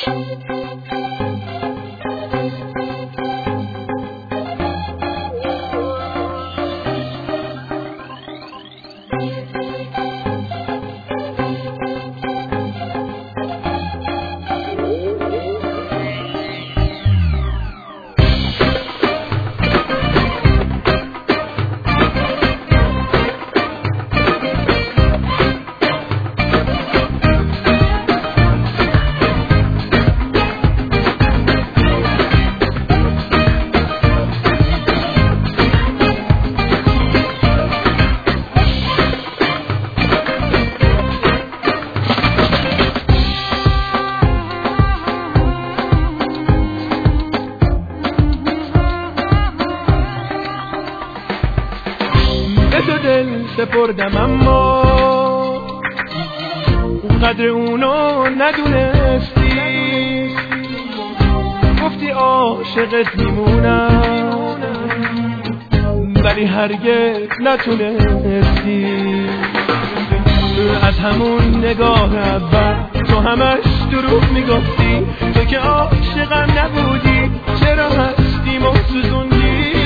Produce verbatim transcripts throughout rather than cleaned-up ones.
تو دل سپردم اما قدر اونو ندونستی، گفتی عاشقت میمونم ولی هرگز نتونستی. از همون نگاه اول تو همش دروغ میگفتی، تو که عاشقم نبودی چرا هستیم و سوزوندی.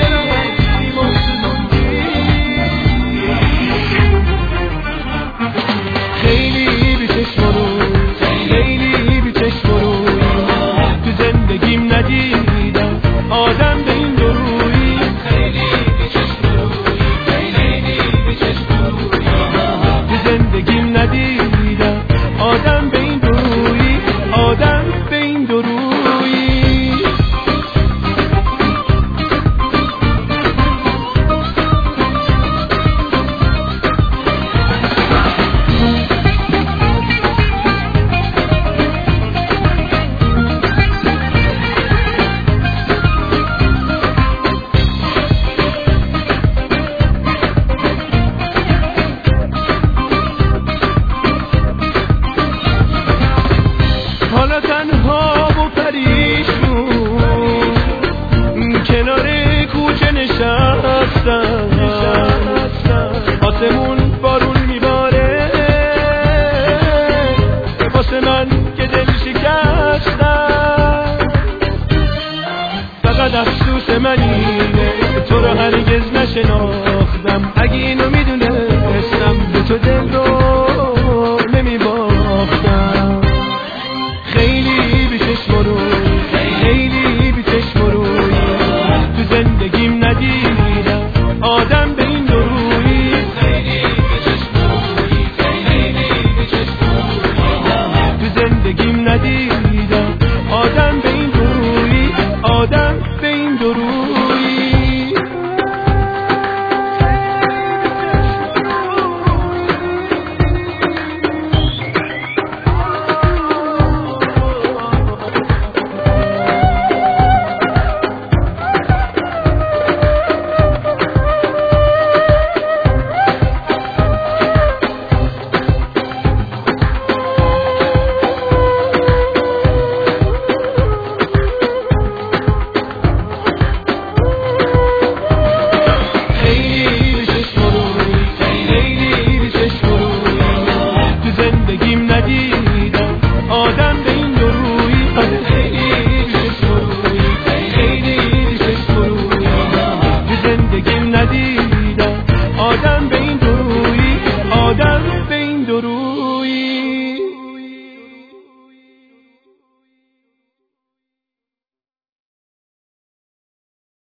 خیلی بی چشم روی، خیلی بی چشم روی، تو زندگیم ندیدم آدم به این درویی. خیلی بی چشم روی، خیلی بی چشم روی، تو زندگیم ندیدم آدم به این درویی، آدم به این درویی. حالا تنها و پریشون کنار کوچه نشستم، آسمون بارون میباره واسه من که دل شکستم. فقط افسوس من اینه تو رو هرگز نشناختم، اگه اینو میدونستم به تو دل رو نمیباختم. خیلی بی چشم روی، خیلی بی چشم روی، تو زندگیم ندیدم آدم به این درویی. خیلی بی چشم روی، خیلی بی چشم روی، تو زندگیم ندیدم آدم به این درویی، آدم به این درویی. زندگیم ندید